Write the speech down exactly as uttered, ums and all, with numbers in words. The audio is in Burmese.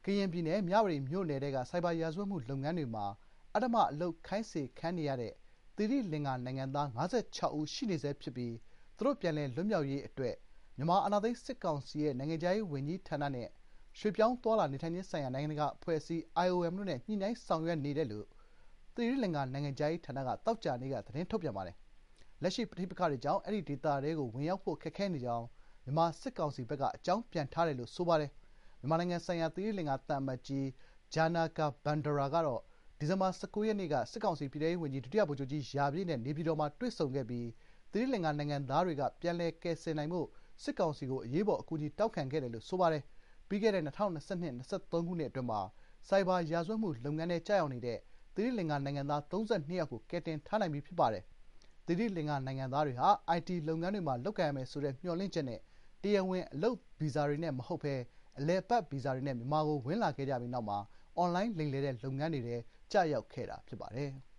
ရင်ပြည်နယ်မြဝတီမြို့နယ်ထဲကဆိုက်ဘာရာဇဝတ်မှုလုပ်ငန်းတွေမှာအဓမ္မအလုပ်ခိုင်းစေခံနေရတဲ့သီရိလင်္ကာနိုင်ငံသား ၅၆ ဦးရှိနေဆဲဖြစ်ပြီးသူတို့ပြန်လည်လွတ်မြောက်ရေးအတွက်မြန်မာအာဏာသိမ်းစစ်ကောင်စီရဲ့နိုင်ငံခြားရေးဝန်ကြီးဌာနနဲ့ရွှေ့ပြောင်းသွားလာနေထိုင်ခြင်းဆိုင်ရာနိုင်ငံတကာအဖွဲ့အစည်း အိုင် အို အမ် တို့နဲ့ညှိနှိုင်းဆောင်ရွက်နေတယ်လို့သီရိလင်္ကာနိုင်ငံခြားရေးဌာနကသောကြာနေ့ကသတင်းထုတ်ပြန်ပါတယ်။လက်ရှိပဋိပက္ခတွေကြောင့်အဲဒီဒေသထဲကိုဝင်ရောက်ဖို့ခက်ခဲနေကြောင်းမြန်မာစစ်ကောင်စီဘက်ကအကြောင်းပြန်ထားတယ်လို့ဆိုပါတယ်။မြန်မာနိုင်ငံဆိုင်ရာသီရိလင်္ကာသံအမတ်ကြီး ဂျာနာကာဘန်ဒရာကတော့ဒီဇင်ဘာ ၁၉ ရက်နေ့ကစစ်ကောင်စီပြည်ထဲရေးဝန်ကြီးဒုတိယဗိုလ်ချုပ်ကြီးရာပြည့်နဲ့နေပြည်တော်မှာတွေ့ဆုံခဲ့ပြီးသီရိလင်္ကာနိုင်ငံသားတွေကပြန်လည်ကယ်ဆယ်နိုင်ဖို့စစ်ကောင်စီကိုအရေးပေါ်အကူအညီတောင်းခံခဲ့တယ်လို့ဆိုပါတယ်။ပြီးခဲ့တဲ့ ၂၀၂၂-၂၀၂၃ ခုနှစ်အတွင်းမှာဆိုက်ဘာရာဇဝတ်မှုလုပ်ငန်းထဲကျရောက်နေတဲ့သီရိလင်္ကာနိုင်ငံသား ၃၂ ယောက်ကိုကယ်တင်ထားနိုင်ပြီးဖြစ်ပါတယ်။သီရိလင်္ကာနိုင်ငံသားတွေဟာ အိုင် တီ လုပ်ငန်းတွေမှာလုပ်ကိုင်ရမယ်ဆိုတဲ့မျှော်လင့်ချက်နဲ့တရားဝင်အလုပ်ဗီဇာတွေနဲ့မဟုတ်ဘဲအလည်အပတ်ဗီဇာတွေနဲ့မြန်မာကိုဝင်လာခဲ့ကြပြီးနောက်မှာအွန်လိုင်းလိမ်လည်တဲ့လုပ်ငန်းတွေထဲကျရောက်ခဲ့တာဖြစ်ပါတယ်။